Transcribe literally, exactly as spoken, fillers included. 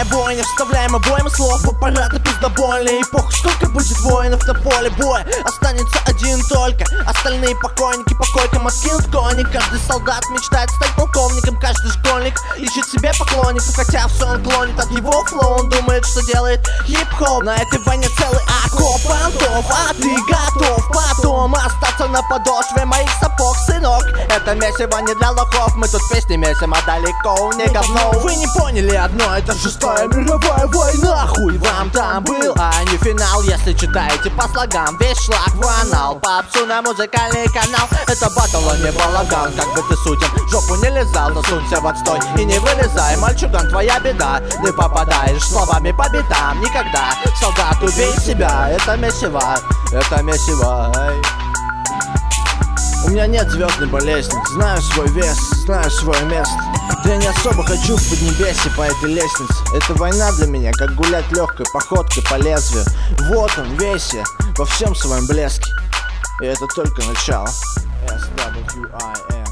бойня, вставляем обоим слов в аппараты пиздобольные. И похуй, сколько будет воинов на поле боя, останется один только. Остальные покойники по койкам откинут коник. Каждый солдат мечтает стать полковником, каждый школьник ищет себе поклонников. Хотя все он клонит от его флоу, он думает, что делает хип-хоп. На этой войне целый окоп понтов, а ты готов потом остаться на подошве моих сапог, сынок. Это месиво не для лохов, мы тут песни месим, а далеко не говно. Вы не поняли одно, это шестая мировая война. Хуй вам там был, а не финал. Если читаете по слогам, весь шлак в анал. Попсу на музыкальный канал. Это батл, а не балаган, как бы ты сутен жопу не лизал, но сунься в отстой и не вылезай, мальчуган, твоя беда. Не попадаешь словами по битам никогда. Солдат, убей себя, это месиво, это месиво. У меня нет звездной болезни, знаю свой вес, знаю свое место. Да я не особо хочу в поднебесье по этой лестнице. Эта война для меня как гулять легкой походкой по лезвию. Вот он весь я, во всем своем блеске. И это только начало. эс дабл ю ай эм